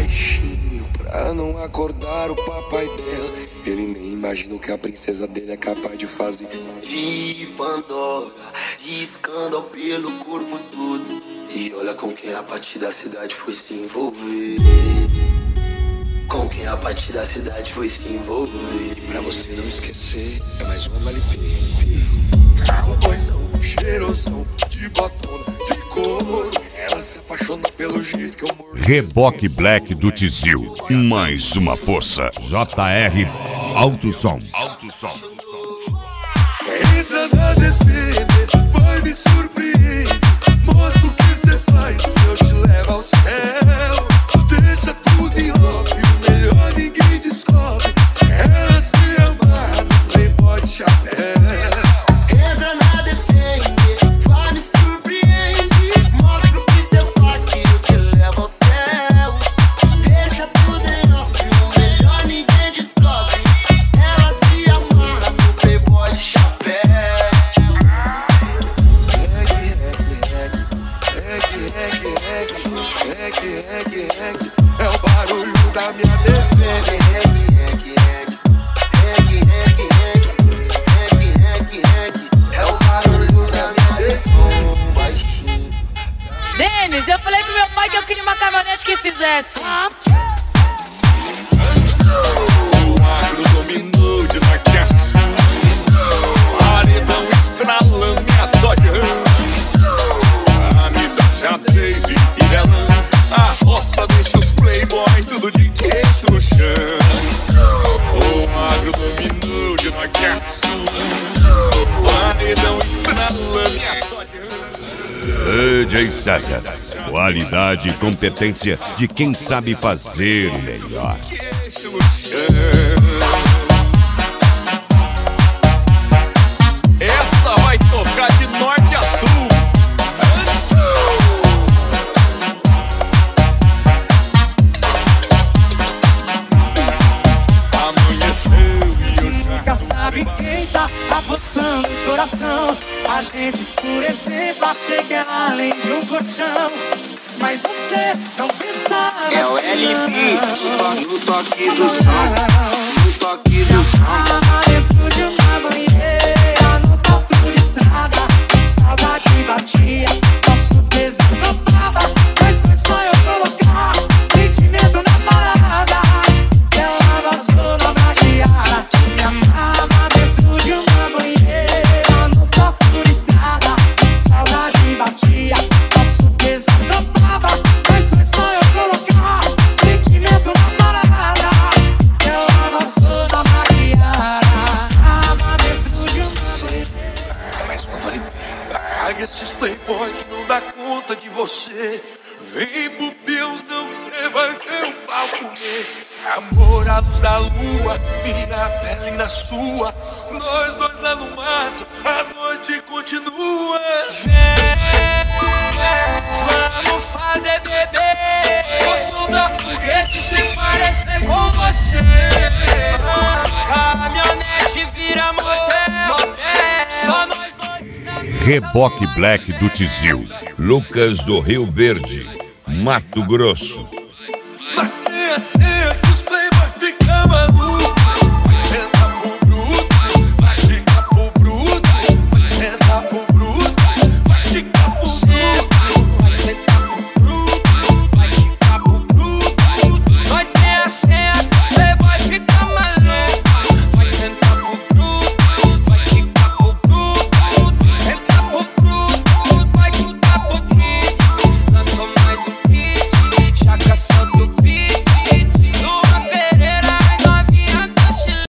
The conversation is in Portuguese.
baixinho pra não acordar o papai dela. Ele nem imagina o que a princesa dele é capaz de fazer. E Pandora, e escândalo pelo corpo todo. E olha com quem a Pati da cidade foi se envolver. Com quem a Pati da cidade foi se envolver. E pra você não esquecer, é mais uma LP. Cowboyzão, cheirosão, de batona, de couro. Ela se apaixona pelo jeito que eu morro. Reboque Black do Tizil. Mais uma força. JR Alto Som. Alto Som. Entra na descida, vai me surpreender. Mostra o que cê faz, eu te levo ao céu. Deixa tudo em off, o melhor ninguém descobre. Ela se amarra no playboy de chapéu. Entra na defende, vai me surpreender. Mostra o que cê faz, que eu te levo ao céu. Deixa tudo em off, o melhor ninguém descobre. Ela se amarra no playboy de chapéu. É o barulho da minha defesa. É o barulho da minha defesa. Baixinho. Denis, eu falei pro meu pai que eu queria uma caminhonete que fizesse. O agro dominou de norte a sul. Paredão estralando minha Dodge Ram. Camisa xadrez e firelão. A roça deixa os playboy tudo de queixo no chão. O agro dominou de norte a sul. Paredão estralando minha Dodge Ram. DJ César. Qualidade e competência de quem sabe fazer o melhor. Queixo no chão. Essa vai tocar de norte a sul. Amanheceu e eu já nunca sabe quem tá avançando o coração. A gente, por exemplo, achei que era além de um colchão. Mas você não pensava. É o assim, LP no toque do som. No toque do som. Tava dentro de uma banheira, no ponto de estrada. Saudade batia, nosso peso topava. Mas foi só eu colocar sentimento na parada. Ela vazou na maquiada. Me amava dentro de uma banheira, no ponto de estrada. Saudade batia, nosso peso topava. Mas foi só eu colocar sentimento na parada. Ela vazou na maquiada. Tava dentro de uma banheira. É mais uma ali. Larga esses playboy que não dá conta de você. Vem pro Deusão que cê vai ver o pau comer. Amor à luz da lua, minha pele na sua. Nós dois lá no mato, a noite continua. Vamos fazer bebê. O som da foguete se parecer com você. Caminhonete vira motel. Só nós dois. Reboque Black do Tizil. Lucas do Rio Verde, Mato Grosso. Mas tem a ser